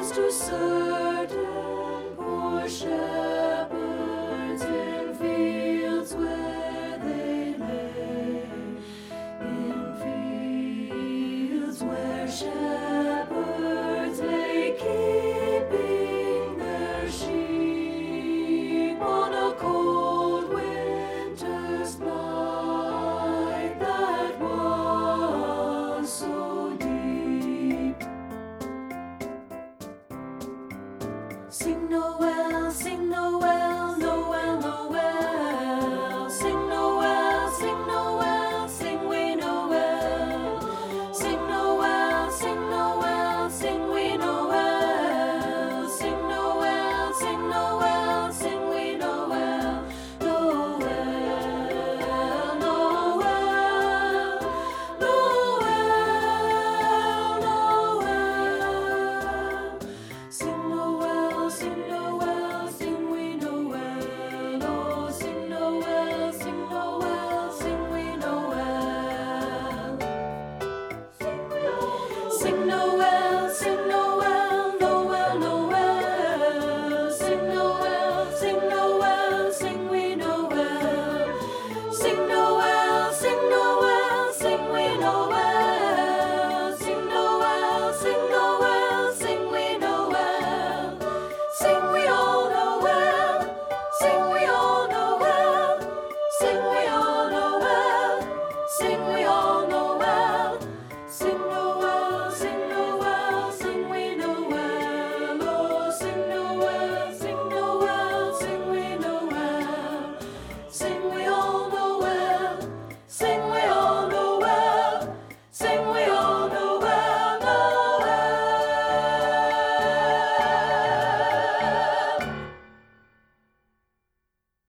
belongs to certain poor shepherds in fields where they lay, in fields where shepherds lay keeping their sheep on a cold winter's night that was so deep. Sing Noel, sing Noel, Noel, Noel. Sing Noel, sing Noel, sing we Noel. Sing Noel, sing Noel, sing we Noel. Sing Noel, sing Noel, sing we Noel. Noel, Noel, Noel, Noel. Sing Noel, sing Noel, sing we Noel. Oh, sing Noel, sing Noel, sing we Noel. Sing Noel.